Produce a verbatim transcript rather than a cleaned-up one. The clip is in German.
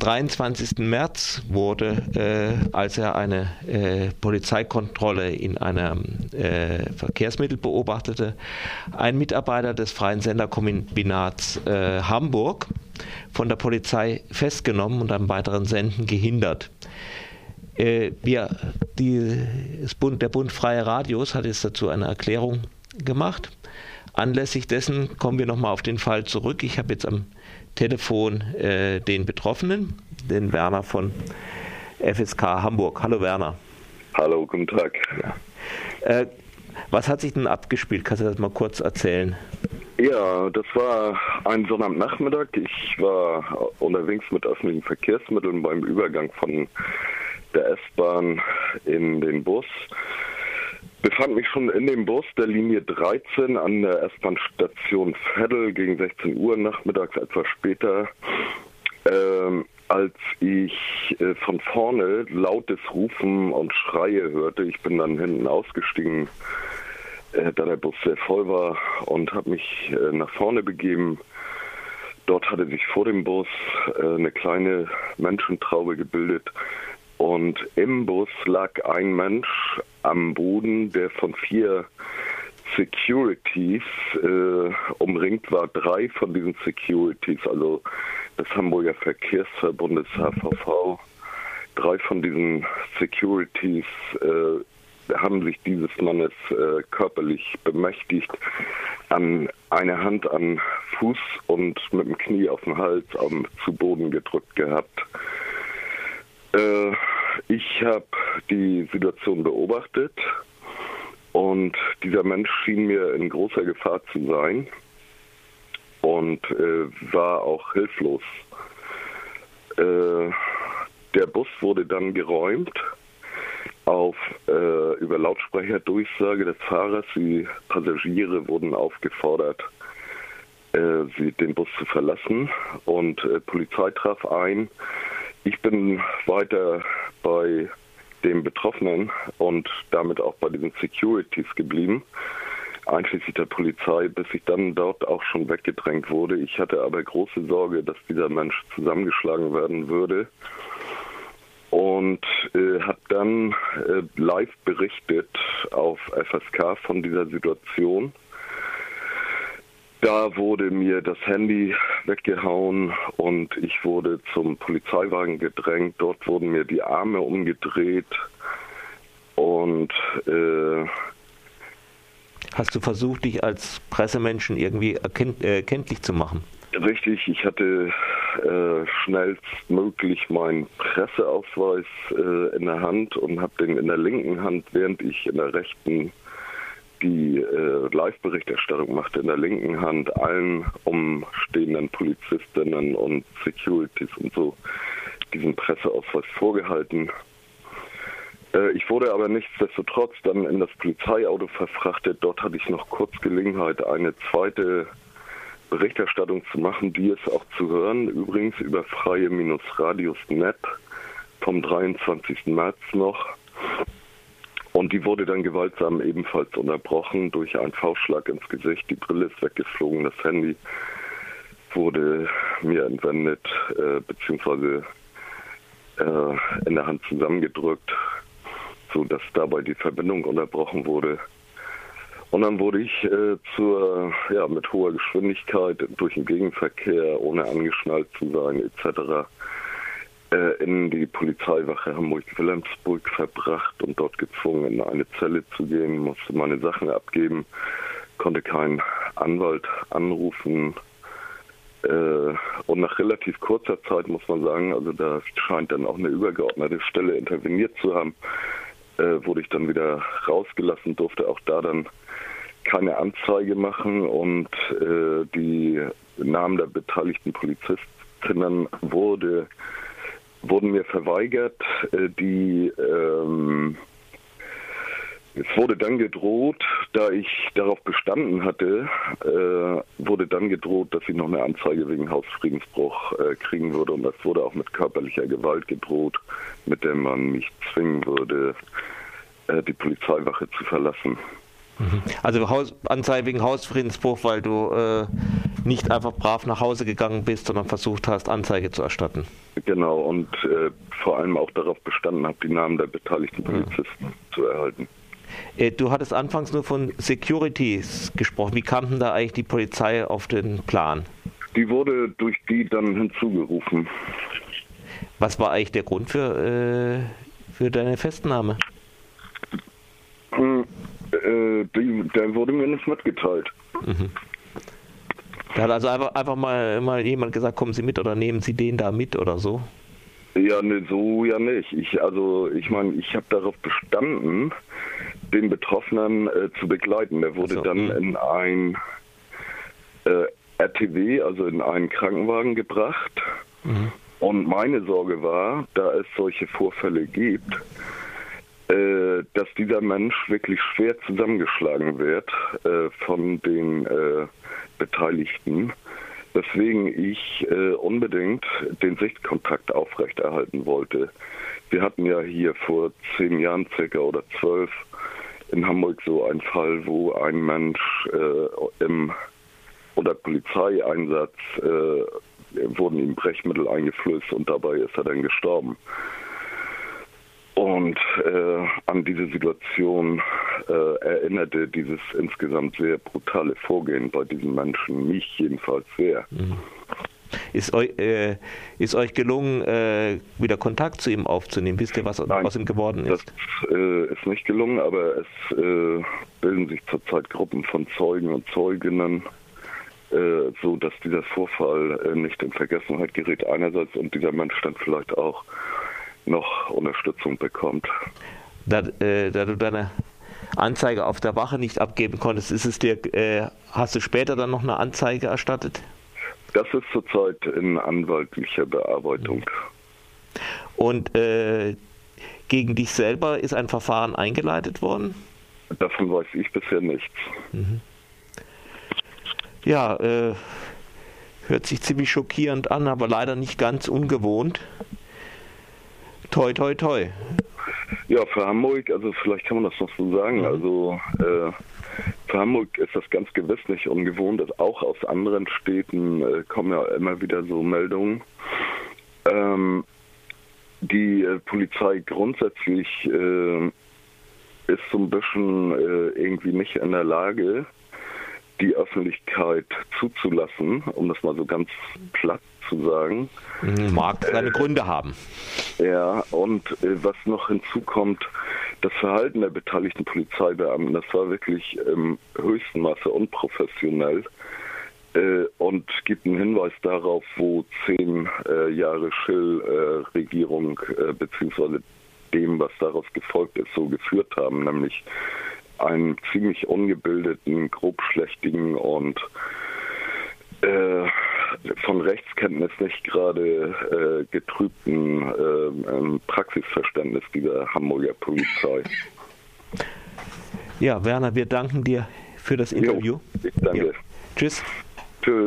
dreiundzwanzigsten März wurde, äh, als er eine äh, Polizeikontrolle in einem äh, Verkehrsmittel beobachtete, ein Mitarbeiter des Freien Senderkombinats äh, Hamburg von der Polizei festgenommen und am weiteren Senden gehindert. Äh, wir, die, das Bund, der Bund Freie Radios hat jetzt dazu eine Erklärung gemacht. Anlässlich dessen kommen wir nochmal auf den Fall zurück. Ich habe jetzt am Telefon äh, den Betroffenen, den Werner von F S K Hamburg. Hallo Werner. Hallo, guten Tag. Ja. Äh, was hat sich denn abgespielt? Kannst du das mal kurz erzählen? Ja, das war ein Sonnabendnachmittag. Ich war unterwegs mit öffentlichen Verkehrsmitteln beim Übergang von der S-Bahn in den Bus. Befand mich schon in dem Bus der Linie dreizehn an der S-Bahn-Station Veddel gegen sechzehn Uhr nachmittags, etwas später, ähm, als ich äh, von vorne lautes Rufen und Schreie hörte. Ich bin dann hinten ausgestiegen, äh, da der Bus sehr voll war, und habe mich äh, nach vorne begeben. Dort hatte sich vor dem Bus äh, eine kleine Menschentraube gebildet. Und im Bus lag ein Mensch am Boden, der von vier Securities äh, umringt war. Drei von diesen Securities, also des Hamburger Verkehrsverbundes H V V, drei von diesen Securities äh, haben sich dieses Mannes äh, körperlich bemächtigt, an eine Hand an Fuß und mit dem Knie auf dem Hals um, zu Boden gedrückt gehabt. Ich habe die Situation beobachtet und dieser Mensch schien mir in großer Gefahr zu sein und äh, war auch hilflos. Äh, der Bus wurde dann geräumt auf äh, über Lautsprecherdurchsage des Fahrers. Die Passagiere wurden aufgefordert, äh, sie, den Bus zu verlassen, und äh, Polizei traf ein. Ich bin weiter bei dem Betroffenen und damit auch bei diesen Securities geblieben, einschließlich der Polizei, bis ich dann dort auch schon weggedrängt wurde. Ich hatte aber große Sorge, dass dieser Mensch zusammengeschlagen werden würde, und äh, habe dann äh, live berichtet auf F S K von dieser Situation. Da wurde mir das Handy weggehauen und ich wurde zum Polizeiwagen gedrängt. Dort wurden mir die Arme umgedreht und äh, hast du versucht, dich als Pressemenschen irgendwie erkennt, äh, kenntlich zu machen? Richtig, ich hatte äh, schnellstmöglich meinen Presseausweis äh, in der Hand und habe den in der linken Hand, während ich in der rechten die äh, Live-Berichterstattung machte, in der linken Hand allen umstehenden Polizistinnen und Securities und so diesen Presseausweis vorgehalten. Äh, ich wurde aber nichtsdestotrotz dann in das Polizeiauto verfrachtet. Dort hatte ich noch kurz Gelegenheit, eine zweite Berichterstattung zu machen, die ist auch zu hören, übrigens über freie-radios punkt net vom dreiundzwanzigsten März noch. Und die wurde dann gewaltsam ebenfalls unterbrochen durch einen Faustschlag ins Gesicht. Die Brille ist weggeflogen, das Handy wurde mir entwendet, äh, beziehungsweise äh, in der Hand zusammengedrückt, sodass dabei die Verbindung unterbrochen wurde. Und dann wurde ich äh, zur, ja, mit hoher Geschwindigkeit durch den Gegenverkehr, ohne angeschnallt zu sein et cetera, in die Polizeiwache Hamburg-Wilhelmsburg verbracht und dort gezwungen, in eine Zelle zu gehen, musste meine Sachen abgeben, konnte keinen Anwalt anrufen. Und nach relativ kurzer Zeit, muss man sagen, also da scheint dann auch eine übergeordnete Stelle interveniert zu haben, wurde ich dann wieder rausgelassen, durfte auch da dann keine Anzeige machen, und die Namen der beteiligten Polizistinnen wurde wurden mir verweigert. Die, ähm, es wurde dann gedroht, da ich darauf bestanden hatte, äh, wurde dann gedroht, dass ich noch eine Anzeige wegen Hausfriedensbruch äh, kriegen würde, und das wurde auch mit körperlicher Gewalt gedroht, mit der man mich zwingen würde, äh, die Polizeiwache zu verlassen. Also Haus, Anzeige wegen Hausfriedensbruch, weil du äh, nicht einfach brav nach Hause gegangen bist, sondern versucht hast, Anzeige zu erstatten. Genau, und äh, vor allem auch darauf bestanden habe, die Namen der beteiligten Polizisten ja. zu erhalten. Äh, du hattest anfangs nur von Securities gesprochen. Wie kam denn da eigentlich die Polizei auf den Plan? Die wurde durch die dann hinzugerufen. Was war eigentlich der Grund für, äh, für deine Festnahme? Hm, äh, die, der wurde mir nicht mitgeteilt. Mhm. Da hat also einfach, einfach mal, mal jemand gesagt, kommen Sie mit oder nehmen Sie den da mit oder so? Ja, ne, so ja nicht. Ich, also ich meine, ich habe darauf bestanden, den Betroffenen äh, zu begleiten. Der wurde so, dann mh. in ein äh, R T W, also in einen Krankenwagen gebracht. Mhm. Und meine Sorge war, da es solche Vorfälle gibt, äh, dass dieser Mensch wirklich schwer zusammengeschlagen wird äh, von den äh, Beteiligten, weswegen ich äh, unbedingt den Sichtkontakt aufrechterhalten wollte. Wir hatten ja hier vor zehn Jahren circa oder zwölf in Hamburg so einen Fall, wo ein Mensch äh, im unter Polizeieinsatz äh, wurden ihm Brechmittel eingeflößt und dabei ist er dann gestorben. Und äh, an diese Situation äh, erinnerte dieses insgesamt sehr brutale Vorgehen bei diesen Menschen mich jedenfalls sehr. Mhm. Ist, euch, äh, ist euch gelungen, äh, wieder Kontakt zu ihm aufzunehmen? Wisst ihr, was Nein, aus ihm geworden ist? Das äh, ist nicht gelungen, aber es äh, bilden sich zurzeit Gruppen von Zeugen und Zeuginnen, äh, so dass dieser Vorfall äh, nicht in Vergessenheit gerät einerseits und dieser Mensch dann vielleicht auch noch Unterstützung bekommt. Da, äh, da du deine Anzeige auf der Wache nicht abgeben konntest, ist es dir, äh, hast du später dann noch eine Anzeige erstattet? Das ist zurzeit in anwaltlicher Bearbeitung. Und äh, gegen dich selber ist ein Verfahren eingeleitet worden? Davon weiß ich bisher nichts. Mhm. Ja, äh, hört sich ziemlich schockierend an, aber leider nicht ganz ungewohnt. Toi, toi, toi. Ja, für Hamburg, also vielleicht kann man das noch so sagen, mhm. also äh, für Hamburg ist das ganz gewiss nicht ungewohnt. Auch aus anderen Städten äh, kommen ja immer wieder so Meldungen. Ähm, die äh, Polizei grundsätzlich äh, ist so ein bisschen äh, irgendwie nicht in der Lage, die Öffentlichkeit zuzulassen, um das mal so ganz platt zu sagen. Mag seine äh, Gründe haben. Ja, und äh, was noch hinzukommt, das Verhalten der beteiligten Polizeibeamten, das war wirklich im höchsten Maße unprofessionell äh, und gibt einen Hinweis darauf, wo zehn äh, Jahre Schill-Regierung äh, beziehungsweise dem, was daraus gefolgt ist, so geführt haben, nämlich einen ziemlich ungebildeten, grobschlächtigen und äh, von Rechtskenntnis nicht gerade äh, getrübten äh, Praxisverständnis dieser Hamburger Polizei. Ja, Werner, wir danken dir für das Interview. Jo, ich danke. Ja. Tschüss.